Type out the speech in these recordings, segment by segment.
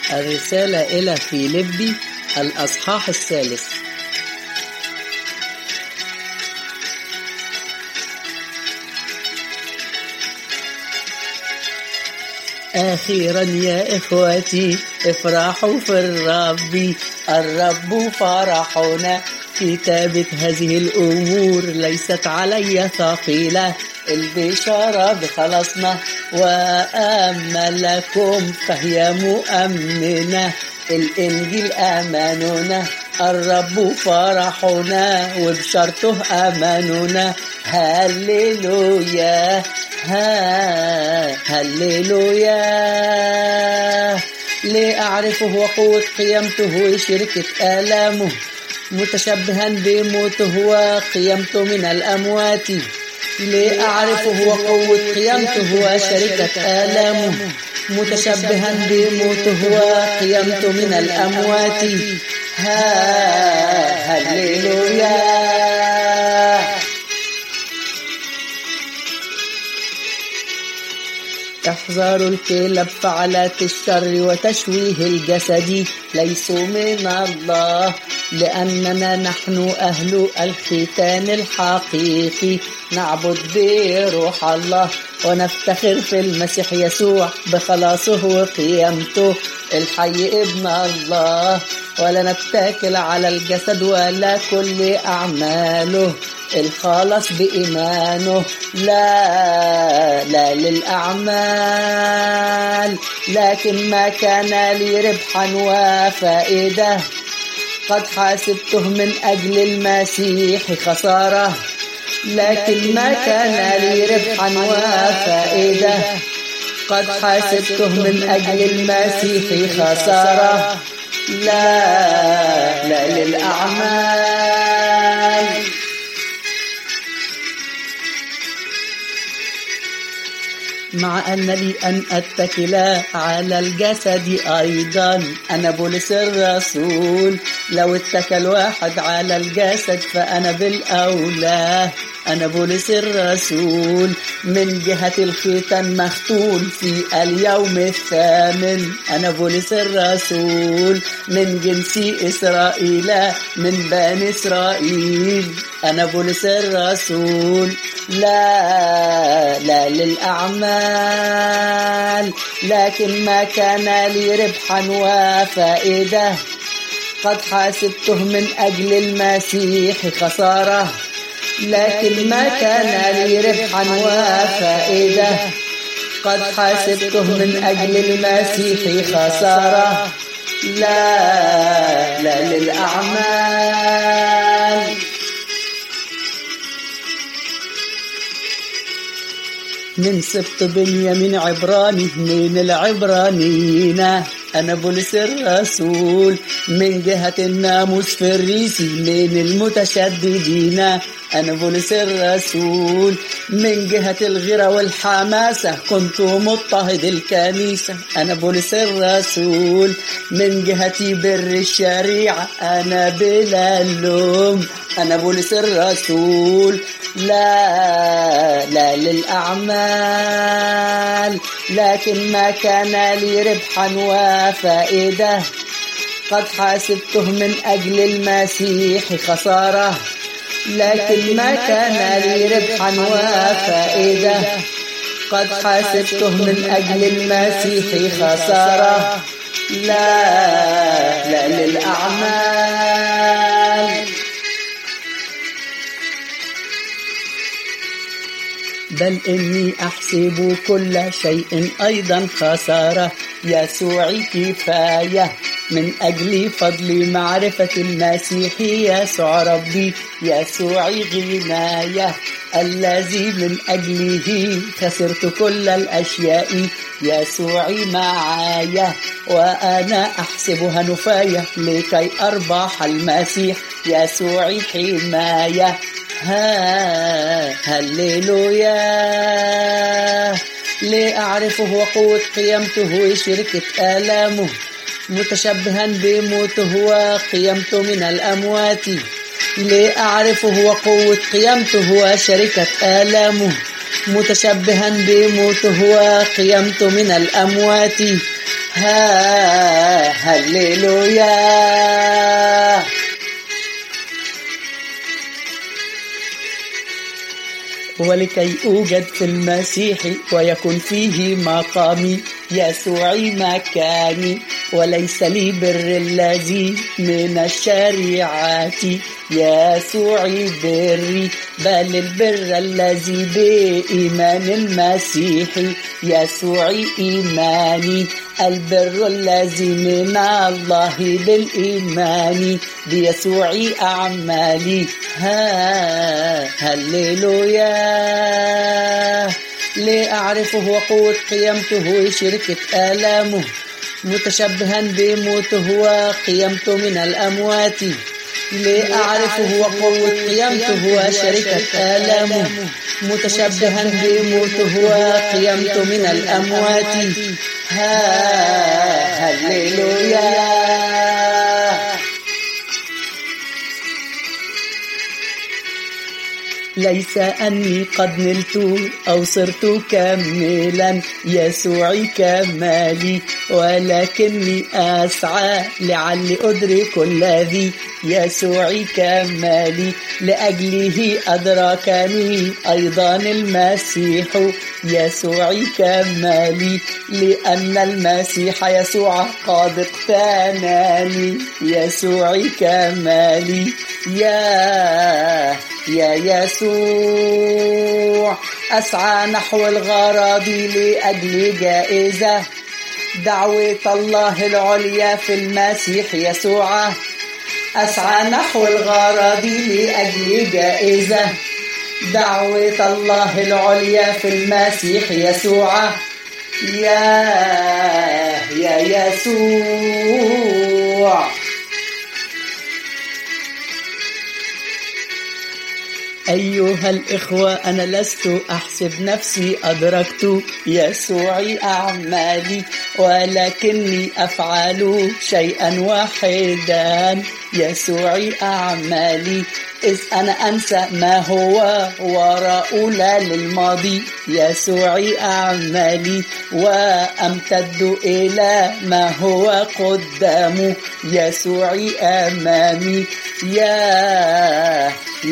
الرسالة إلى فيليبي الأصحاح 3. أخيرا يا إخوتي افرحوا في الرب فرحنا. كتابة هذه الأمور ليست علي ثقيلة، البشارة بخلاصنا وأما لكم فهي مؤمنة. الإنجيل أماننا، الرب فرحنا وبشرته أماننا. هللويا هللويا. لأعرفه وقوة قيامته وشركة آلامه، متشبها بموته وقيامته من الأموات. لأعرفه وقوة قيامته وشركة آلامه، متشبها بموته وقيامته من الأموات. هللويا. احذروا الكلاب فعلات الشر وتشويه الجسد، ليسوا من الله، لأننا نحن أهل الختان الحقيقي، نعبد بروح الله ونفتخر في المسيح يسوع بخلاصه وقيامته، الحي ابن الله، ولا نتكل على الجسد ولا كل أعماله، الخلاص بإيمانه لا للأعمال، لكن ما كان لي ربحا وفائدة قد حاسبته من أجل المسيح خسارة. لكن ما كان لي ربحا وفائدة قد حاسبته من أجل المسيح خسارة. لا للأعمال. مع أن لي أن أتكل على الجسد أيضا، أنا بولس الرسول، لو اتكل واحد على الجسد فأنا بالأولى. أنا بولس الرسول، من جهة الختان مختون في اليوم الثامن. أنا بولس الرسول، من جنس إسرائيل، من بني إسرائيل. أنا بولس الرسول، لا للأعمال، لكن ما كان لي ربحا وفائدة قد حاسبته من أجل المسيح خسارة. لكن ما كان لي ربحا وفائدة قد حاسبته من أجل المسيح خسارة. لا للأعمال. من سبط بنيامين عبراني، من العبرانيين. أنا بولس الرسول، من جهة الناموس فريسي، من المتشددين. أنا بولس الرسول، من جهة الغيرة والحماسة كنت مضطهد الكنيسة. أنا بولس الرسول، من جهة بر الشريعة أنا بلا اللوم. أنا بولس الرسول، لا للأعمال، لكن ما كان لي ربحا وفائدة قد حاسبته من أجل المسيح خسارة. لكن ما كان لي ربحا وفائدة قد حاسبته من أجل المسيح خسارة. لا للأعمال. بل إني أحسب كل شيء أيضا خسارة، يسوع كفاية، من أجل فضل معرفة المسيح يسوع ربي، يسوع غناية، الذي من أجله خسرت كل الأشياء، يسوع معايا، وأنا أحسبها نفاية لكي أربح المسيح، يسوع حماية. هللويا. لأعرفه وقوة قيامته وشركة آلامه، متشبها بموته وقيامته من الأموات. لأعرفه وقوة قيامته وشركة آلامه، متشبها بموته وقيامته من الأموات. هللويا. ولكي أوجد في المسيح ويكون فيه مقامي، يسوعي مكاني، وليس لي بر الذي من الشريعة، يسوعي بري، بل البر الذي بإيمان المسيح، يسوعي إيماني، البر الذي من الله بالإيمان، بيسوعي أعمالي. هللويا. لأعرفه وقوة قيامته شركة آلامه، متشبها بموته وقيامته من الأموات. لأعرفه وقوة قيامته وشركة آلامه، متشبها بموته وقيامته من الأموات. هللويا. ليس أني قد نلت أو صرت كاملا، يسوعي كمالي، ولكني أسعى لعلي أدرك الذي، يسوعي كمالي، لأجله أدركني أيضا المسيح، يسوعي كمالي، لأن المسيح يسوع قد اقتناني، يسوعي كمالي. يا يسوع أسعى نحو الغرض لأجل جائزة، دعوة الله العليا في المسيح يسوع. أسعى نحو الغرض لأجل جائزة، دعوة الله العليا في المسيح يسوع. يا يسوع. أيها الإخوة، أنا لست أحسب نفسي أدركت يسوعي أعمالي، ولكني أفعل شيئا واحدا، يسوعي أعمالي، إذ أنا أنسى ما هو وراء لا للماضي، يسوعي أعمالي، وأمتد إلى ما هو قدام، يسوعي أمامي. يا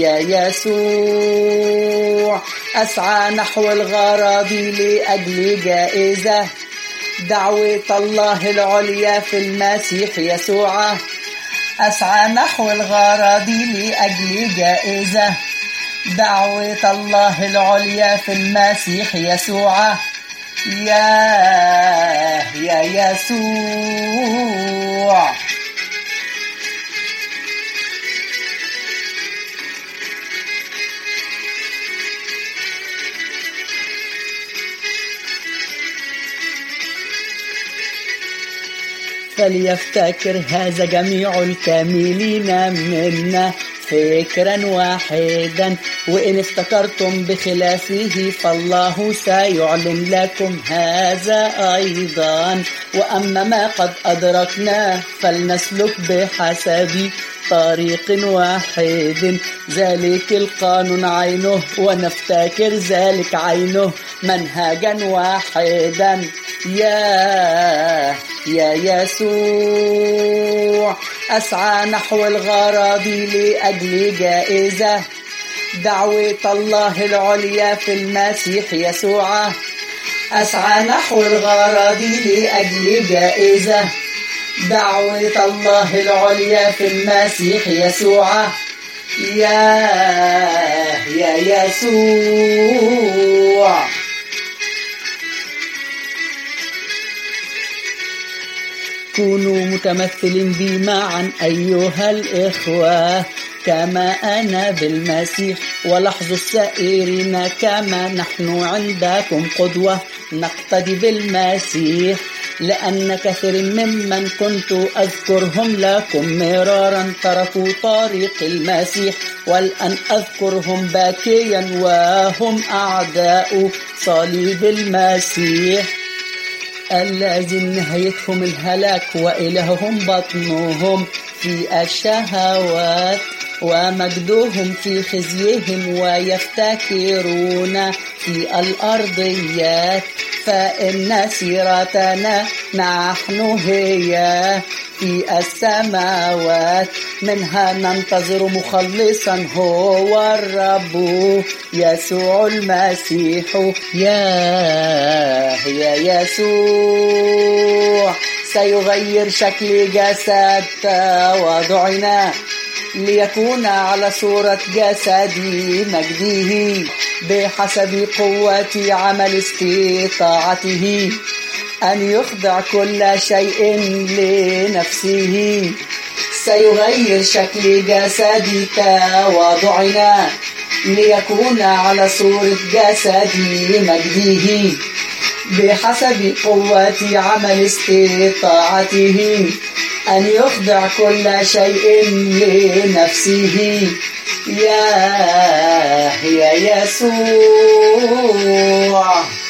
يسوع أسعى نحو الغرض لأجل جائزة، دعوة الله العليا في المسيح يسوع. أسعى نحو الغرض لأجل جائزة، دعوة الله العليا في المسيح يسوع. يا يسوع. فليفتكر هذا جميع الكاملين منا فكرا واحدا، وإن افتكرتم بخلافه فالله سيعلن لكم هذا أيضا. وأما ما قد أدركناه فلنسلك بحسب طريق واحد، ذلك القانون عينه، ونفتكر ذلك عينه منهجا واحدا. يا يسوع أسعى نحو الغرض لأجل جائزة، دعوة الله العليا في المسيح يسوع. أسعى نحو الغرض لأجل جائزة، دعوة الله العليا في المسيح يسوع. يا يسوع. كونوا متمثلين بي معا أيها الإخوة، كما أنا بالمسيح، ولاحظوا السائرين كما نحن عندكم قدوة، نقتدي بالمسيح. لأن كثير ممن كنت أذكرهم لكم مرارا تركوا طريق المسيح، والآن أذكرهم باكيا وهم أعداء صليب المسيح، الذين نهايتهم الهلاك وإلههم بطنهم في الشهوات، ومجدهم في خزيهم، ويفتكرون في الأرضيات. فإن سيرتنا نحن هي في السماوات، منها ننتظر مخلصا هو الرب يسوع المسيح. يا يسوع سيغير شكل جسد تواضعنا ليكون على صورة جسد مجده بحسب قوة عمل استطاعته أن يخضع كل شيء لنفسه. سيغير شكل جسد تواضعنا ليكون على صورة جسد مجده بحسب قوة عمل استطاعته أن يخضع كل شيء لنفسه. يا يسوع